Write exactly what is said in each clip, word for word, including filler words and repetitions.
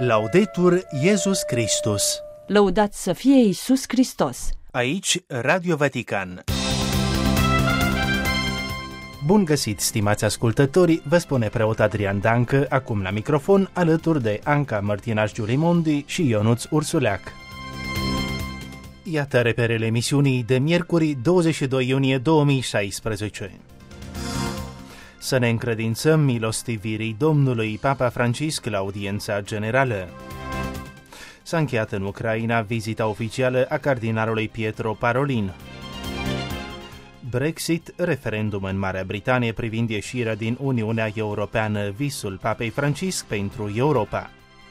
Laudetur Iesus Christus. Lăudat să fie Iisus Hristos. Aici Radio Vatican. Bun găsit, stimați ascultători, vă spune preot Adrian Dancă, acum la microfon, alături de Anca Mărtinaș-Giulimondi și Ionuț Ursuleac. Iată reperele emisiunii de miercuri douăzeci și doi iunie două mii șaisprezece. Să ne încredințăm milostivirii Domnului. Papa Francisc la audiența generală. S-a încheiat în Ucraina vizita oficială a cardinalului Pietro Parolin. Brexit, referendum în Marea Britanie privind ieșirea din Uniunea Europeană, visul Papei Francisc pentru Europa.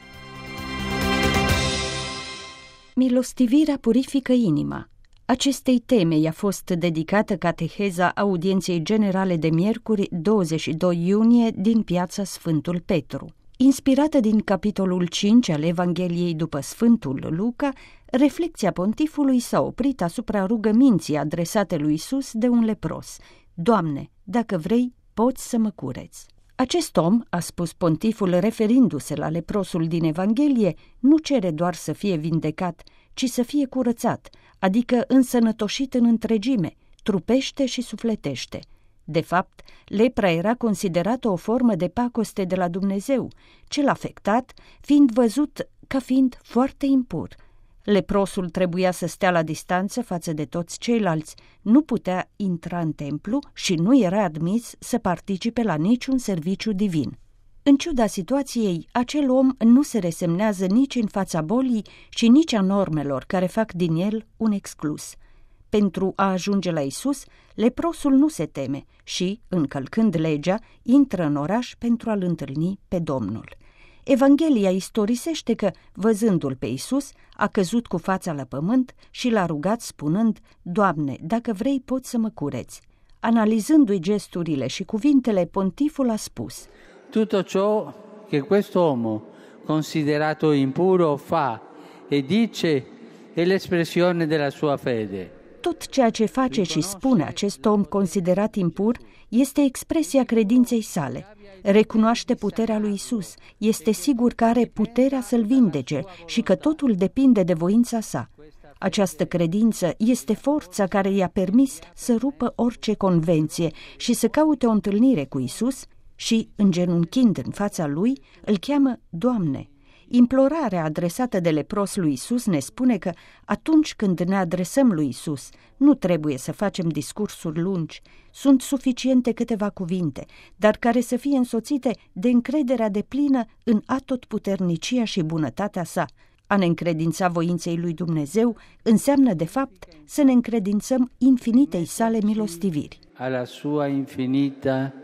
Milostivirea purifică inima. Acestei teme i-a fost dedicată cateheza audienței generale de miercuri douăzeci și doi iunie din Piața Sfântul Petru. Inspirată din capitolul cinci al Evangheliei după Sfântul Luca, reflecția pontifului s-a oprit asupra rugăminții adresate lui Iisus de un lepros: Doamne, dacă vrei, poți să mă cureți. Acest om, a spus pontiful referindu-se la leprosul din Evanghelie, nu cere doar să fie vindecat, ci să fie curățat, adică însănătoșit în întregime, trupește și sufletește. De fapt, lepra era considerată o formă de pacoste de la Dumnezeu, cel afectat fiind văzut ca fiind foarte impur. Leprosul trebuia să stea la distanță față de toți ceilalți, nu putea intra în templu și nu era admis să participe la niciun serviciu divin. În ciuda situației, acel om nu se resemnează nici în fața bolii și nici a normelor care fac din el un exclus. Pentru a ajunge la Iisus, leprosul nu se teme și, încălcând legea, intră în oraș pentru a-L întâlni pe Domnul. Evanghelia istorisește că, văzându-L pe Iisus, a căzut cu fața la pământ și l-a rugat spunând: Doamne, dacă vrei, poți să mă cureți. Analizându-i gesturile și cuvintele, pontiful a spus: Tutto ciò che quest'uomo considerato impuro fa e dice è l'espressione della sua fede. Tot ceea ce face și spune acest om considerat impur este expresia credinței sale. Recunoaște puterea lui Isus, este sigur că are puterea să-l vindece și că totul depinde de voința sa. Această credință este forța care i-a permis să rupă orice convenție și să caute o întâlnire cu Isus și, îngenunchind în fața lui, îl cheamă Doamne. Implorarea adresată de lepros lui Isus ne spune că atunci când ne adresăm lui Isus, nu trebuie să facem discursuri lungi. Sunt suficiente câteva cuvinte, dar care să fie însoțite de încrederea deplină în atotputernicia și bunătatea sa. A ne încredința voinței lui Dumnezeu înseamnă, de fapt, să ne încredințăm infinitei sale milostiviri. Alla sua infinita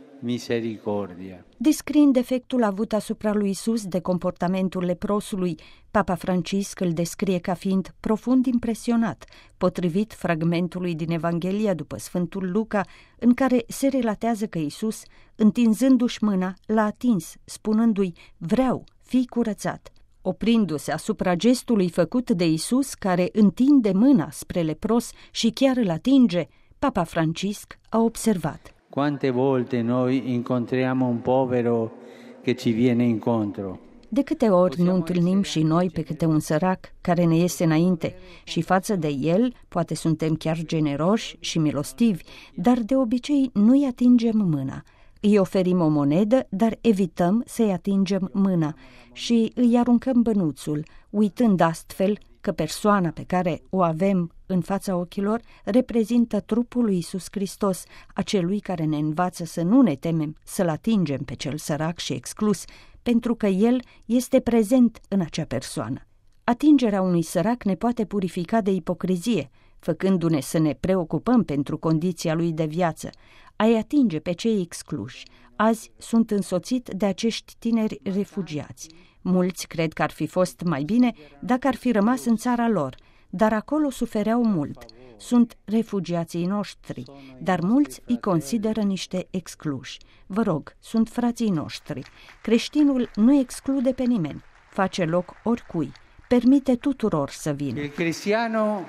misericordia. Descriind efectul avut asupra lui Isus de comportamentul leprosului, Papa Francisc îl descrie ca fiind profund impresionat, potrivit fragmentului din Evanghelia după Sfântul Luca, în care se relatează că Isus, întinzându-și mâna, l-a atins, spunându-i: Vreau, fii curățat. Oprindu-se asupra gestului făcut de Isus, care întinde mâna spre lepros și chiar îl atinge, Papa Francisc a observat: Quante volte noi incontriamo un povero che ci viene incontro. De câte ori nu întâlnim și noi pe câte un sărac care ne iese înainte și față de el poate suntem chiar generoși și milostivi, dar de obicei nu-i atingem mâna. Îi oferim o monedă, dar evităm să-i atingem mâna și îi aruncăm bănuțul, uitând astfel că persoana pe care o avem în fața ochilor reprezintă trupul lui Iisus Hristos, acelui care ne învață să nu ne temem să-l atingem pe cel sărac și exclus, pentru că el este prezent în acea persoană. Atingerea unui sărac ne poate purifica de ipocrizie, făcându-ne să ne preocupăm pentru condiția lui de viață. A-i atinge pe cei excluși. Azi sunt însoțit de acești tineri refugiați. Mulți cred că ar fi fost mai bine dacă ar fi rămas în țara lor, dar acolo sufereau mult. Sunt refugiații noștri, dar mulți îi consideră niște excluși. Vă rog, sunt frații noștri. Creștinul nu exclude pe nimeni, face loc oricui, permite tuturor să vină. Il cristiano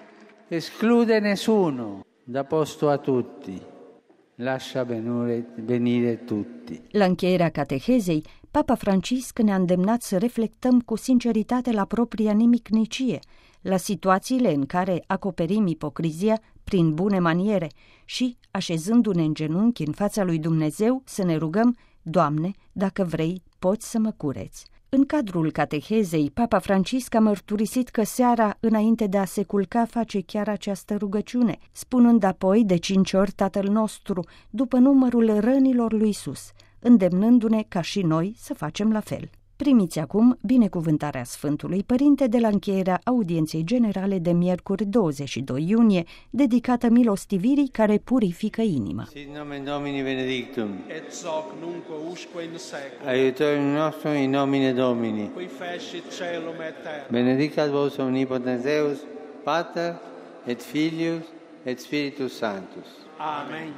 esclude nessuno, dà posto a tutti. Lascia venire tutti. La încheierea catehezei, Papa Francisc ne-a îndemnat să reflectăm cu sinceritate la propria nimicnicie, la situațiile în care acoperim ipocrizia prin bune maniere și, așezându-ne în genunchi în fața lui Dumnezeu, să ne rugăm: Doamne, dacă vrei, poți să mă cureți. În cadrul catehezei, Papa Francisc a mărturisit că seara, înainte de a se culca, face chiar această rugăciune, spunând apoi de cinci ori Tatăl nostru, după numărul rănilor lui Iisus, îndemnându-ne ca și noi să facem la fel. Primiți acum binecuvântarea Sfântului Părinte de la încheierea audienței generale de miercuri douăzeci și doi iunie, dedicată milostivirii care purifică inima. Sit nomen Domini benedictum. Et hoc nunc usque in seculum. Aiutorium nostrum in nomine Domini. Qui fecit caelum et terra. Benedicat vos omnipotens Deus, Pater et Filius et Spiritus Sanctus. Amen.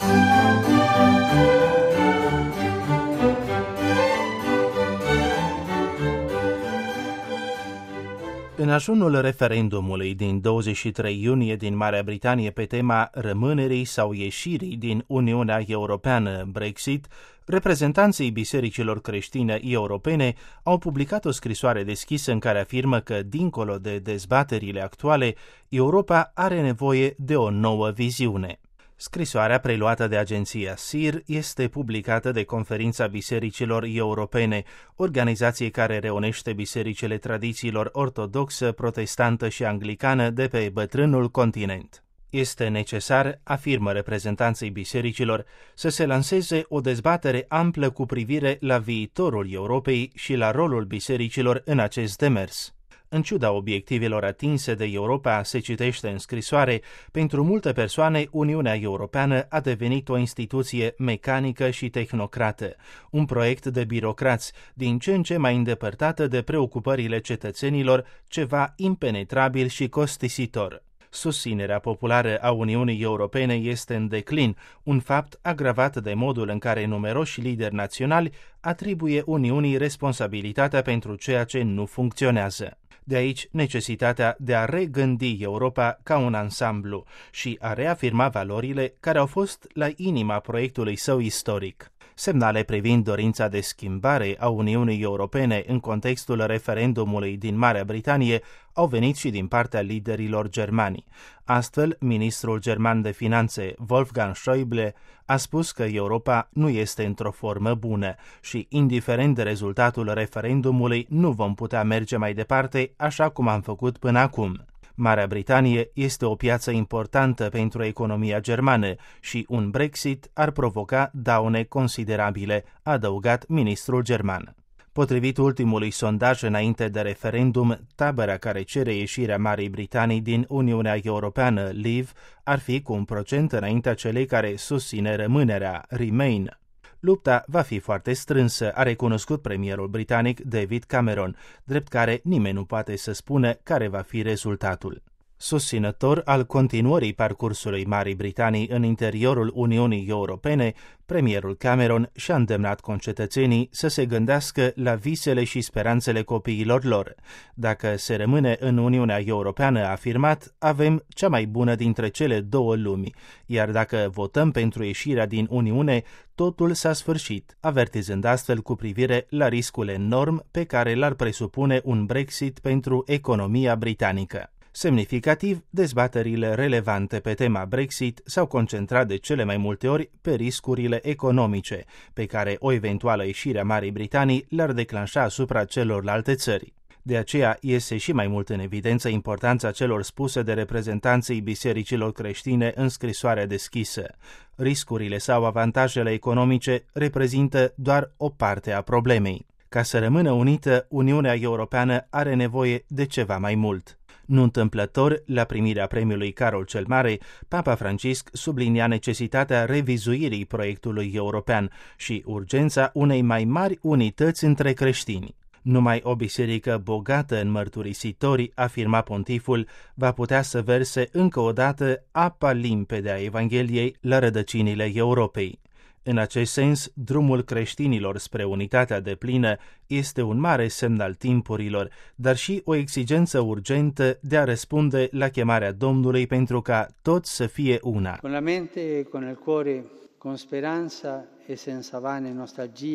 În ajunul referendumului din douăzeci și trei iunie din Marea Britanie pe tema rămânerii sau ieșirii din Uniunea Europeană, Brexit, reprezentanții bisericilor creștine europene au publicat o scrisoare deschisă în care afirmă că, dincolo de dezbaterile actuale, Europa are nevoie de o nouă viziune. Scrisoarea, preluată de agenția S I R, este publicată de Conferința Bisericilor Europene, organizație care reunește bisericile tradițiilor ortodoxă, protestantă și anglicană de pe bătrânul continent. Este necesar, afirmă reprezentanții bisericilor, să se lanseze o dezbatere amplă cu privire la viitorul Europei și la rolul bisericilor în acest demers. În ciuda obiectivelor atinse de Europa, se citește în scrisoare, pentru multe persoane Uniunea Europeană a devenit o instituție mecanică și tehnocrată, un proiect de birocrați, din ce în ce mai îndepărtată de preocupările cetățenilor, ceva impenetrabil și costisitor. Susținerea populară a Uniunii Europene este în declin, un fapt agravat de modul în care numeroși lideri naționali atribuie Uniunii responsabilitatea pentru ceea ce nu funcționează. De aici necesitatea de a regândi Europa ca un ansamblu și a reafirma valorile care au fost la inima proiectului său istoric. Semnale privind dorința de schimbare a Uniunii Europene în contextul referendumului din Marea Britanie au venit și din partea liderilor germani. Astfel, ministrul german de finanțe, Wolfgang Schäuble, a spus că Europa nu este într-o formă bună și, indiferent de rezultatul referendumului, nu vom putea merge mai departe așa cum am făcut până acum. Marea Britanie este o piață importantă pentru economia germană și un Brexit ar provoca daune considerabile, a adăugat ministrul german. Potrivit ultimului sondaj înainte de referendum, tabăra care cere ieșirea Marii Britanii din Uniunea Europeană, Leave, ar fi cu un procent înaintea celei care susține rămânerea, Remain. Lupta va fi foarte strânsă, a recunoscut premierul britanic David Cameron, drept care nimeni nu poate să spună care va fi rezultatul. Susținător al continuării parcursului Marii Britanii în interiorul Uniunii Europene, premierul Cameron și-a îndemnat concetățenii să se gândească la visele și speranțele copiilor lor. Dacă se rămâne în Uniunea Europeană, a afirmat, avem cea mai bună dintre cele două lumi, iar dacă votăm pentru ieșirea din Uniune, totul s-a sfârșit, avertizând astfel cu privire la riscul enorm pe care l-ar presupune un Brexit pentru economia britanică. Semnificativ, dezbaterile relevante pe tema Brexit s-au concentrat de cele mai multe ori pe riscurile economice, pe care o eventuală ieșire a Marii Britanii le-ar declanșa asupra celorlalte țări. De aceea iese și mai mult în evidență importanța celor spuse de reprezentanții bisericilor creștine în scrisoarea deschisă. Riscurile sau avantajele economice reprezintă doar o parte a problemei. Ca să rămână unită, Uniunea Europeană are nevoie de ceva mai mult. Nu întâmplător, la primirea premiului Carol cel Mare, Papa Francisc sublinia necesitatea revizuirii proiectului european și urgența unei mai mari unități între creștini. Numai o biserică bogată în mărturisitori, afirma pontiful, va putea să verse încă o dată apa limpede a Evangheliei la rădăcinile Europei. În acest sens, drumul creștinilor spre unitatea deplină este un mare semn al timpurilor, dar și o exigență urgentă de a răspunde la chemarea Domnului pentru ca toți să fie una. Con la mente e con il cuore, con speranza e senza vane nostalgie,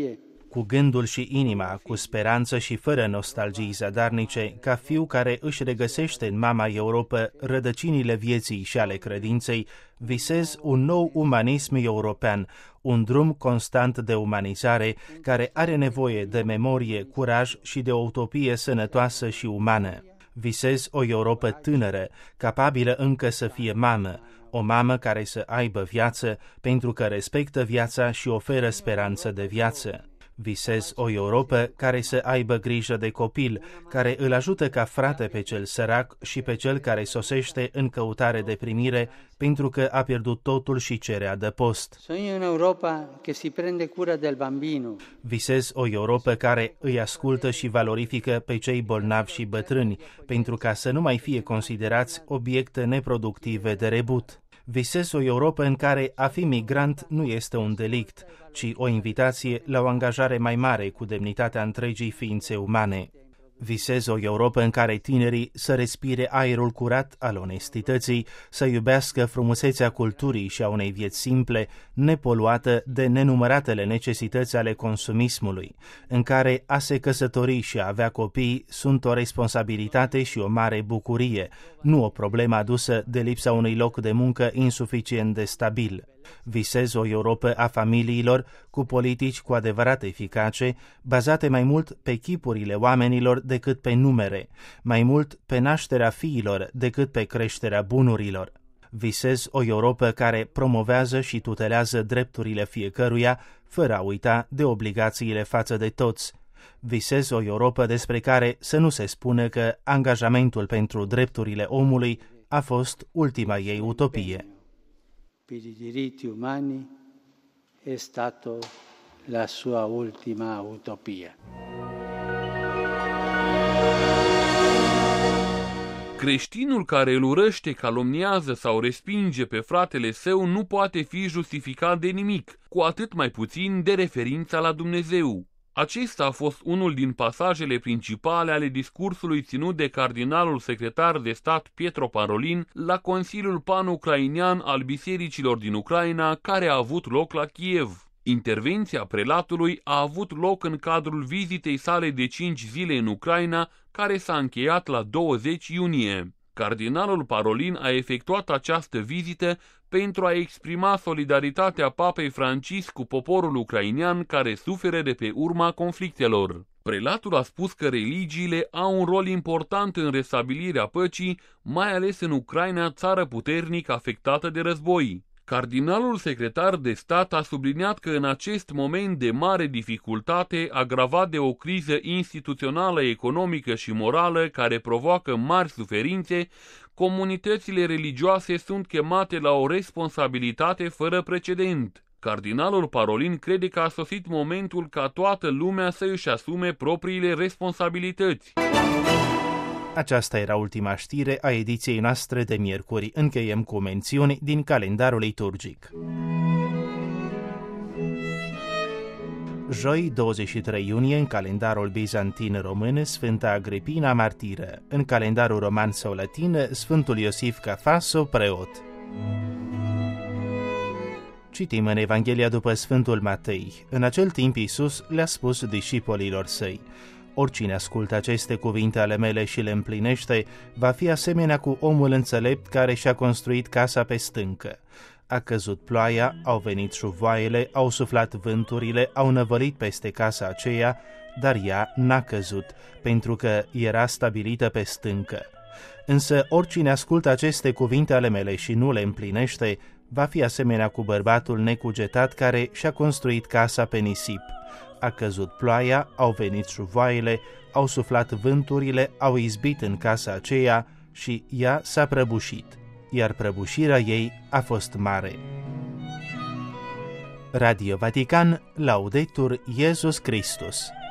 cu gândul și inima, cu speranță și fără nostalgii zadarnice, ca fiu care își regăsește în mama Europa rădăcinile vieții și ale credinței, visez un nou umanism european, un drum constant de umanizare care are nevoie de memorie, curaj și de o utopie sănătoasă și umană. Visez o Europa tânără, capabilă încă să fie mamă, o mamă care să aibă viață pentru că respectă viața și oferă speranță de viață. Visez o Europa care să aibă grijă de copil, care îl ajută ca frate pe cel sărac și pe cel care sosește în căutare de primire pentru că a pierdut totul și cere adăpost. Sogno un'Europa che si prende cura del bambino. Visez o Europa care îi ascultă și valorifică pe cei bolnavi și bătrâni, pentru ca să nu mai fie considerați obiecte neproductive de rebut. Visez o Europa în care a fi migrant nu este un delict, ci o invitație la o angajare mai mare cu demnitatea întregii ființe umane. Visez o Europa în care tinerii să respire aerul curat al onestității, să iubească frumusețea culturii și a unei vieți simple, nepoluată de nenumăratele necesități ale consumismului, în care a se căsători și a avea copii sunt o responsabilitate și o mare bucurie, nu o problemă adusă de lipsa unui loc de muncă insuficient de stabil. Visez o Europa a familiilor cu politici cu adevărat eficace, bazate mai mult pe chipurile oamenilor decât pe numere, mai mult pe nașterea fiilor decât pe creșterea bunurilor. Visez o Europa care promovează și tutelează drepturile fiecăruia, fără a uita de obligațiile față de toți. Visez o Europa despre care să nu se spună că angajamentul pentru drepturile omului a fost ultima ei utopie. Per i diritti umani è stato la sua ultima utopia. Creștinul care îl urăște, calomniază sau respinge pe fratele său nu poate fi justificat de nimic, cu atât mai puțin de referința la Dumnezeu. Acesta a fost unul din pasajele principale ale discursului ținut de cardinalul secretar de stat Pietro Parolin la Consiliul Pan-Ucrainean al Bisericilor din Ucraina, care a avut loc la Kiev. Intervenția prelatului a avut loc în cadrul vizitei sale de cinci zile în Ucraina, care s-a încheiat la douăzeci iunie. Cardinalul Parolin a efectuat această vizită pentru a exprima solidaritatea Papei Francisc cu poporul ucrainean care suferă de pe urma conflictelor. Prelatul a spus că religiile au un rol important în restabilirea păcii, mai ales în Ucraina, țară puternic afectată de război. Cardinalul secretar de stat a subliniat că în acest moment de mare dificultate, agravat de o criză instituțională, economică și morală care provoacă mari suferințe, comunitățile religioase sunt chemate la o responsabilitate fără precedent. Cardinalul Parolin crede că a sosit momentul ca toată lumea să își asume propriile responsabilități. Aceasta era ultima știre a ediției noastre de miercuri. Încheiem cu mențiuni din calendarul liturgic. Joi, douăzeci și trei iunie, în calendarul bizantin român, Sfânta Agripina martiră. În calendarul roman sau latin, Sfântul Iosif Cafaso, preot. Citim în Evanghelia după Sfântul Matei. În acel timp Iisus le-a spus discipolilor săi: oricine ascultă aceste cuvinte ale mele și le împlinește, va fi asemenea cu omul înțelept care și-a construit casa pe stâncă. A căzut ploaia, au venit șuvoaiele, au suflat vânturile, au năvălit peste casa aceea, dar ea n-a căzut, pentru că era stabilită pe stâncă. Însă oricine ascultă aceste cuvinte ale mele și nu le împlinește, va fi asemenea cu bărbatul necugetat care și-a construit casa pe nisip. A căzut ploaia, au venit șuvoaiele, au suflat vânturile, au izbit în casa aceea și ea s-a prăbușit, iar prăbușirea ei a fost mare. Radio Vatican, Laudetur Iesus Christus.